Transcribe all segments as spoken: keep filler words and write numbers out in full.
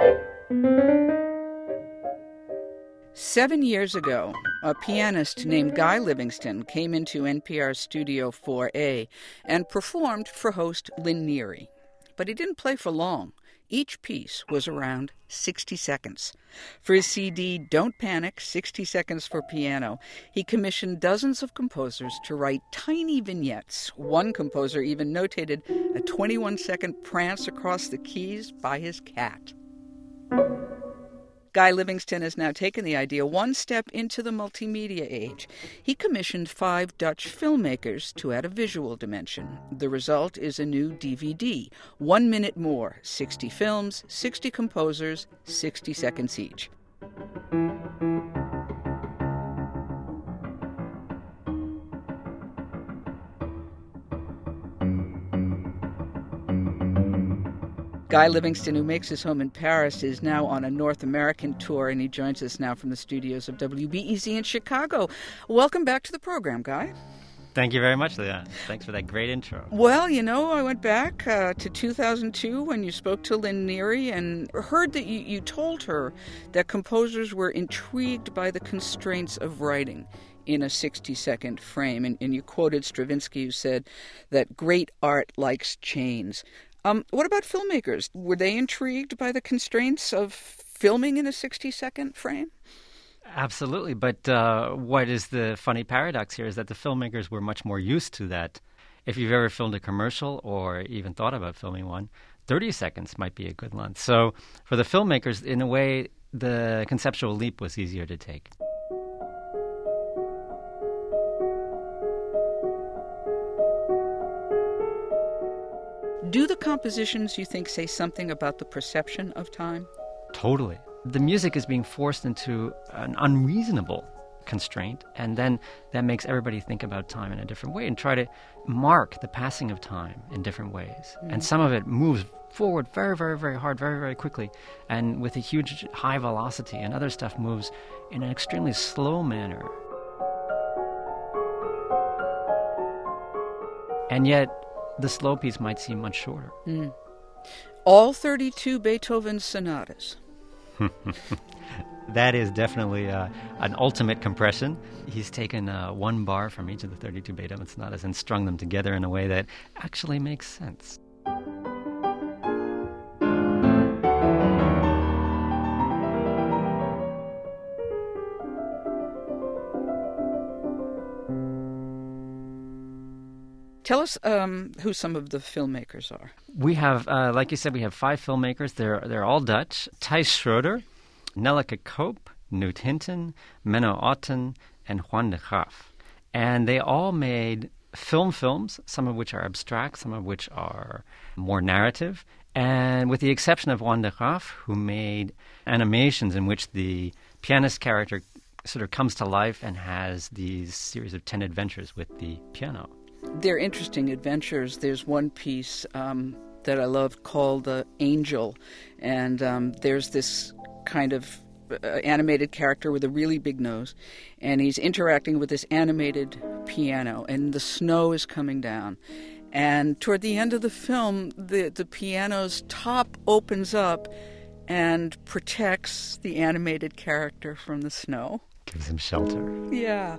Seven years ago, a pianist named Guy Livingston came into N P R's Studio four A and performed for host Lynn Neary. But he didn't play for long. Each piece was around sixty seconds. For his C D, Don't Panic, sixty Seconds for Piano, he commissioned dozens of composers to write tiny vignettes. One composer even notated a twenty-one second prance across the keys by his cat. Guy Livingston has now taken the idea one step into the multimedia age. He commissioned five Dutch filmmakers to add a visual dimension. The result is a new D V D, One Minute More, sixty films, sixty composers, sixty seconds each. Guy Livingston, who makes his home in Paris, is now on a North American tour, and he joins us now from the studios of W B E Z in Chicago. Welcome back to the program, Guy. Thank you very much, Leon. Thanks for that great intro. Well, you know, I went back uh, to two thousand two when you spoke to Lynn Neary and heard that you, you told her that composers were intrigued by the constraints of writing in a sixty-second frame. And, and you quoted Stravinsky, who said that great art likes chains. Um, what about filmmakers? Were they intrigued by the constraints of filming in a sixty-second frame? Absolutely. But uh, what is the funny paradox here is that the filmmakers were much more used to that. If you've ever filmed a commercial or even thought about filming one, thirty seconds might be a good length. So for the filmmakers, in a way, the conceptual leap was easier to take. Do the compositions, you think, say something about the perception of time? Totally. The music is being forced into an unreasonable constraint, and then that makes everybody think about time in a different way and try to mark the passing of time in different ways. Mm. And some of it moves forward very, very, very hard, very, very quickly, and with a huge high velocity, and other stuff moves in an extremely slow manner. And yet, the slow piece might seem much shorter. Mm. All thirty-two Beethoven sonatas. That is definitely uh, an ultimate compression. He's taken uh, one bar from each of the thirty-two Beethoven sonatas and strung them together in a way that actually makes sense. Tell us um, who some of the filmmakers are. We have, uh, like you said, we have five filmmakers. They're they're all Dutch. Thijs Schroeder, Nelleke Koop, Knut Hinton, Menno Otten, and Juan de Graaf. And they all made film films, some of which are abstract, some of which are more narrative. And with the exception of Juan de Graaf, who made animations in which the pianist character sort of comes to life and has these series of ten adventures with the piano. They're interesting adventures. There's one piece um, that I love called uh, Angel, and um, there's this kind of uh, animated character with a really big nose, and he's interacting with this animated piano, and the snow is coming down. And toward the end of the film, the, the piano's top opens up and protects the animated character from the snow. Gives him shelter. Yeah.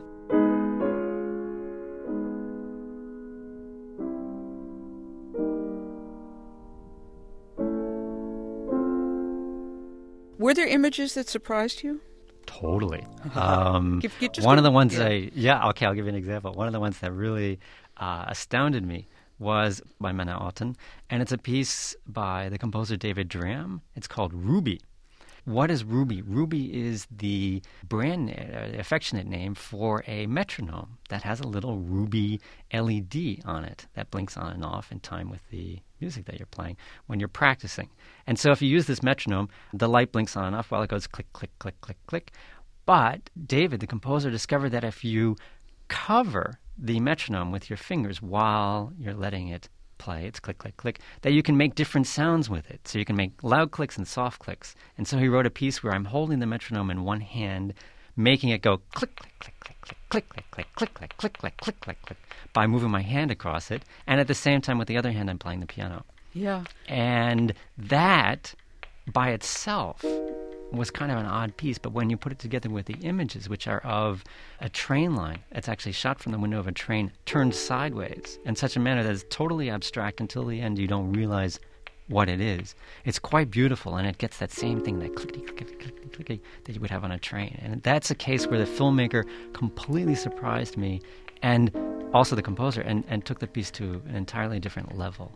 Were there images that surprised you? Totally. Um, give, give, one give, of the ones yeah. I, yeah, okay, I'll give you an example. One of the ones that really uh, astounded me was by Menno Otten, and it's a piece by the composer David Dram. It's called Ruby. What is Ruby? Ruby is the brand, uh, affectionate name for a metronome that has a little ruby L E D on it that blinks on and off in time with the music that you're playing when you're practicing. And so if you use this metronome, the light blinks on and off while it goes click, click, click, click, click. But David, the composer, discovered that if you cover the metronome with your fingers while you're letting it play, it's click, click, click, that you can make different sounds with it. So you can make loud clicks and soft clicks. And so he wrote a piece where I'm holding the metronome in one hand, making it go click, click, click, click, click, click, click, click, click, click, click, click, click, click, click, by moving my hand across it. And at the same time, with the other hand, I'm playing the piano. Yeah. And that by itself was kind of an odd piece, but when you put it together with the images, which are of a train line, it's actually shot from the window of a train turned sideways in such a manner that is totally abstract until the end you don't realize what it is. It's quite beautiful, and it gets that same thing, that clickety, clickety, clickety, clickety that you would have on a train. And that's a case where the filmmaker completely surprised me, and also the composer, and, and took the piece to an entirely different level.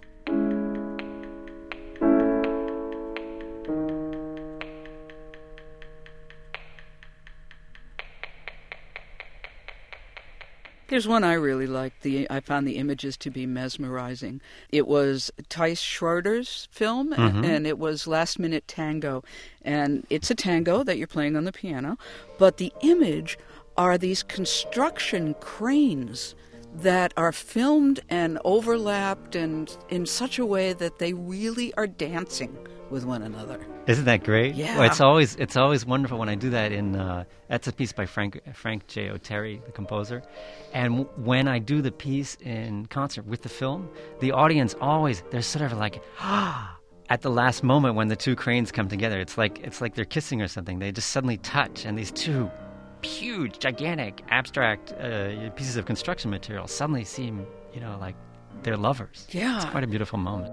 Here's one I really liked. The I found the images to be mesmerizing. It was Tice Schroeder's film, mm-hmm. and it was Last Minute Tango. And it's a tango that you're playing on the piano, but the image are these construction cranes that are filmed and overlapped and in such a way that they really are dancing with one another. Isn't that great? Yeah. Well, it's always it's always wonderful when I do that. In uh, that's a piece by Frank Frank J. O'Terry, the composer. And w- when I do the piece in concert with the film, the audience always, they're sort of like, ah, at the last moment when the two cranes come together. It's like it's like they're kissing or something. They just suddenly touch, and these two huge, gigantic, abstract uh, pieces of construction material suddenly seem, you know, like they're lovers. Yeah. It's quite a beautiful moment.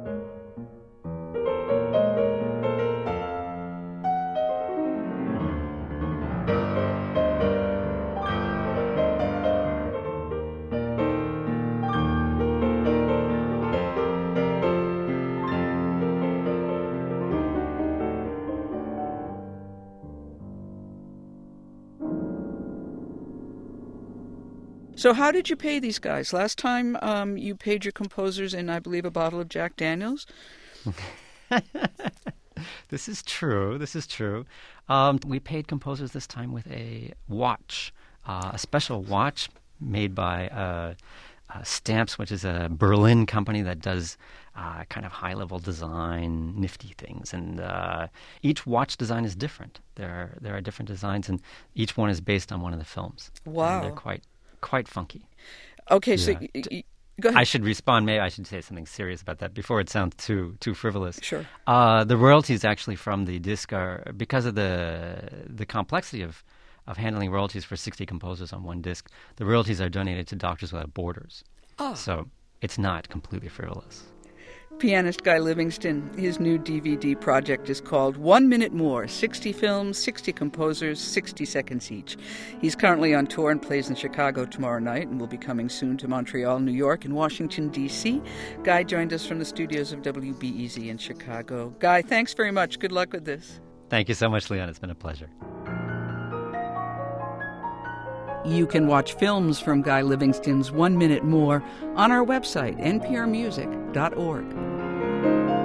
So how did you pay these guys? Last time um, you paid your composers in, I believe, a bottle of Jack Daniels? This is true. This is true. Um, we paid composers this time with a watch, uh, a special watch made by uh, uh, Stamps, which is a Berlin company that does uh, kind of high-level design, nifty things. And uh, each watch design is different. There are, there are different designs, and each one is based on one of the films. Wow. And they're quite... quite funky. Okay, so yeah. y- y- go ahead. I should respond. Maybe I should say something serious about that before it sounds too too frivolous. Sure. Uh, the royalties actually from the disc are, because of the the complexity of, of handling royalties for sixty composers on one disc, the royalties are donated to Doctors Without Borders. Oh. So it's not completely frivolous. Pianist Guy Livingston, his new D V D project is called One Minute More, sixty films, sixty composers, sixty seconds each. He's currently on tour and plays in Chicago tomorrow night and will be coming soon to Montreal, New York, and Washington, D C Guy joined us from the studios of W B E Z in Chicago. Guy, thanks very much. Good luck with this. Thank you so much, Leon. It's been a pleasure. You can watch films from Guy Livingston's One Minute More on our website, n p r music dot org.